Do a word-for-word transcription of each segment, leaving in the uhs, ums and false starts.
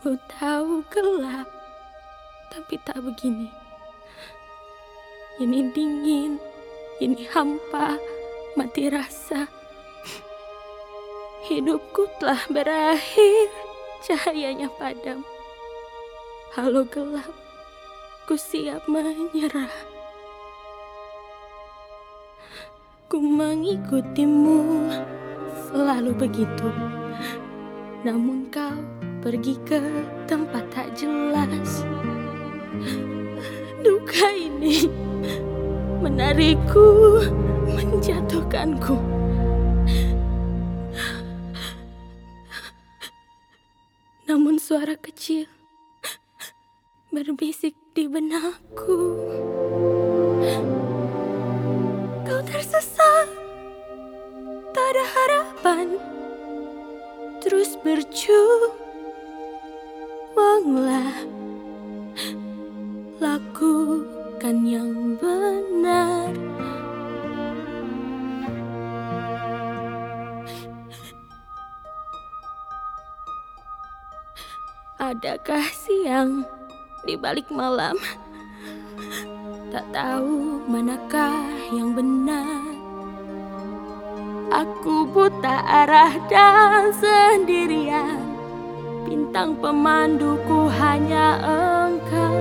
Ku tahu gelap, tapi tak begini. Ini dingin, ini hampa, mati rasa. Hidupku telah berakhir, cahayanya padam. Halo gelap, ku siap menyerah. Ku mengikutimu, selalu begitu. Namun kau pergi ke tempat tak jelas. Duka ini menarikku, menjatuhkanku. Namun suara kecil berbisik di benakku. Kau tersesat, tak ada harapan. Terus berjuanglah, lakukan yang benar. Adakah siang di balik malam? Tak tahu manakah yang benar. Aku buta arah dan sendirian. Bintang pemanduku hanya engkau.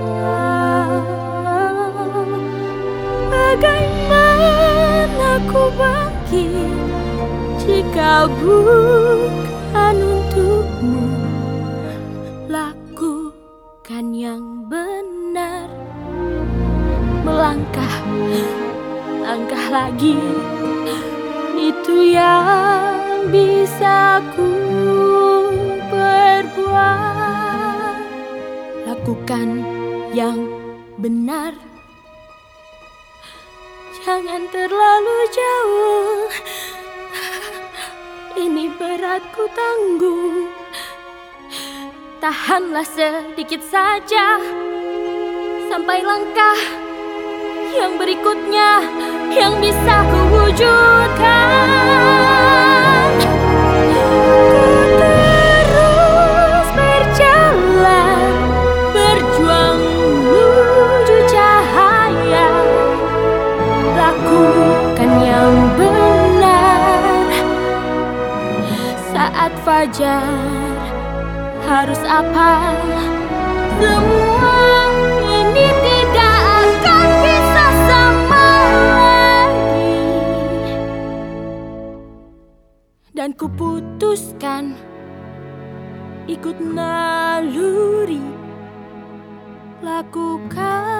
Bagaimana ku bangkit jika bukan untukmu? Lakukan yang benar. Melangkah, langkah lagi. Itu yang bisa ku perbuat. Lakukan yang benar. Jangan terlalu jauh. Ini berat ku tanggung. Tahanlah sedikit saja sampai langkah yang berikutnya yang bisa ku wujudkan. Ku terus berjalan, berjuang menuju cahaya. Lakukan yang benar. Saat fajar harus apa? Semua ini tidak akan bisa sama lagi. Dan kuputuskan ikut naluri. Lakukan